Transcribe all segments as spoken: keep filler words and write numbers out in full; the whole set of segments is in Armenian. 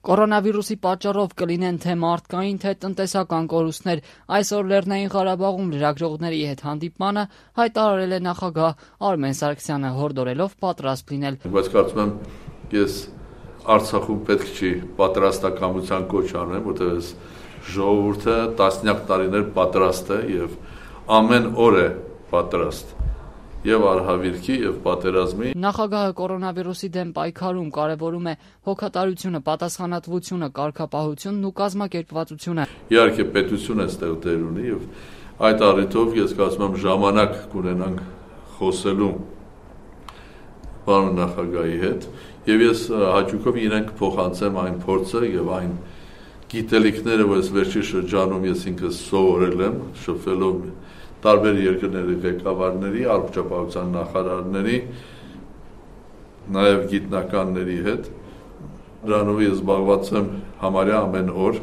Կորոնավիրուսի պատճառով կլինեն թե մարդկային, թե տնտեսական կորուստներ։ Այսօր Լեռնային Ղարաբաղում լրագրողների հետ հանդիպմանը հայտարարել է նախագահ Արմեն Սարգսյանը, հորդորելով պատրաստ լինել։ Բայց կարծում եմ, ես Արցախում պետք չի պատրաստակամության կոչ անեմ, որտեղ այս ժողովուրդը տասնյակ տարիներ պատրաստ է եւ ամեն օր է պատրաստ եւ արհավիրքի եւ պատերազմի։ Նախագահը կորոնավիրուսի դեմ պայքարում կարևորում է հոգատարությունը, պատասխանատվությունը, կարգապահությունն ու կազմակերպվածությունը։ Իհարկե պետությունը այստեղ դեր ունի եւ այդ առիթով ես կարծում եմ ժամանակ կունենանք խոսելու պարոն նախագահի հետ եւ ես հաճույքով իրենք փոխանցեմ այն փորձը եւ այն գիտելիքները, որ ես վերջի շրջանում ես ինքս սովորել եմ, շփվելով տարբեր երկրների ղեկավարների, առողջապահության նախարարների, նաև գիտնականների հետ։ Դրանով ես զբաղված եմ համարյա ամեն օր,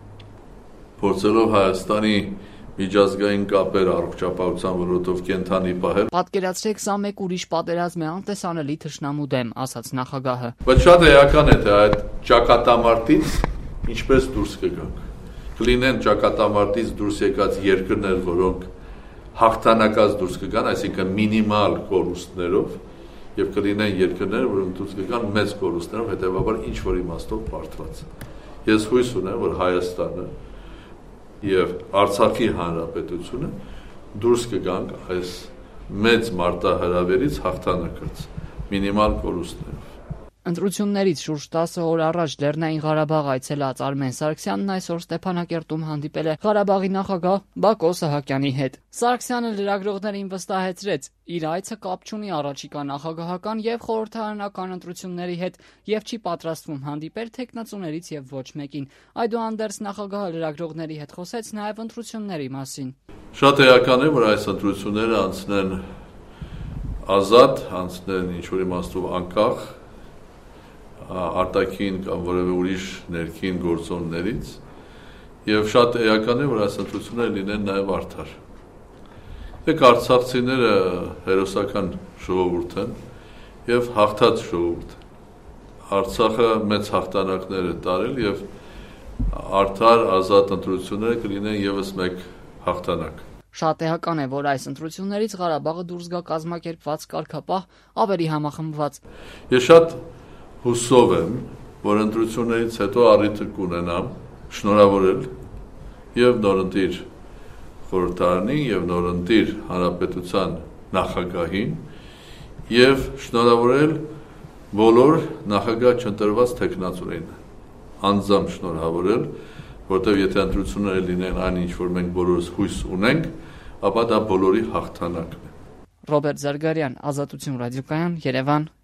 փորձելով Հայաստանի միջազգային կապեր առողջապահության ոլորտով կենթանի պահել։ Պատկերացրեք, սա մեկ ուրիշ պատերազմ է անտեսանելի թշնամու դեմ, ասաց նախագահը։ Բայց շատ էական է, թե այդ ճակատամարտից ինչպես դուրս կգանք։ Կլինեն ճակատամարտից դուրս եկած երկրներ, որոնք հաղթանակած դուրս կգան, այսինքն մինիմալ կորուստներով, եւ կլինեն երկրներ, որոնք դուրս կգան մեծ կորուստներով, հետեւաբար ինչ որ իմաստով բարդված։ Ես հույս ունեմ, որ Հայաստանը եւ Արցախի հանրապետությունը դուրս կգանք այս մեծ մարտահրավերից հաղթանակած մինիմալ կորուստներով։ Ընտրություններից շուրջ տասը օր առաջ Լեռնային Ղարաբաղ այցելած Արմեն Սարգսյանն այսօր Ստեփանակերտում հանդիպել է Ղարաբաղի նախագահ Բակո Սահակյանի հետ։ Սարգսյանը լրագրողներին վստահեցրեց, իր այցը կապ չունի առաջիկա նախագահական եւ խորհրդարանական ընտրությունների հետ եւ չի պատրաստվում հանդիպել թեկնածուներից եւ ոչ մեկին։ Այդուհանդերձ նախագահը լրագրողների հետ խոսեց նաեւ ընտրությունների մասին։ Շատ էական է, որ այս ընտրությունները անցնեն ազատ, անցնեն ինչ որ իմաստով անկախ արտաքին կամ որևէ ուրիշ ներքին գործոններից եւ շատ էական է, որ այս ընտրությունները լինեն նաեւ արդար։ Եք արցախցիները հերոսական ժողովուրդ են եւ հաղթած ժողովուրդ։ Արցախը մեծ հաղթանակներ է տարել եւ արդար ազատ ընտրությունները կլինեն եւս մեկ հաղթանակ։ Շատ էական է, որ այս ընտրություններից Ղարաբաղը դուրս գա կազմակերպված, կարգապահ, ավելի համախմբված։ Ես շատ հուսով եմ, որ ընտրություններից հետո առիթը կունենամ շնորհավորել եւ նորընտիր խորհրդարանին եւ նորընտիր հանրապետության նախագահին եւ շնորհավորել բոլոր նախագահ չընտրված թեկնածուներին, անձամբ շնորհավորել, որտեղ եթե ընտրությունները լինեն այն ինչ որ մենք բոլորս հույս ունենք, ապա դա բոլորի հաղթանակն է։ Ռոբերտ Զարգարյան, Ազատություն ռադիոկայան, Երևան։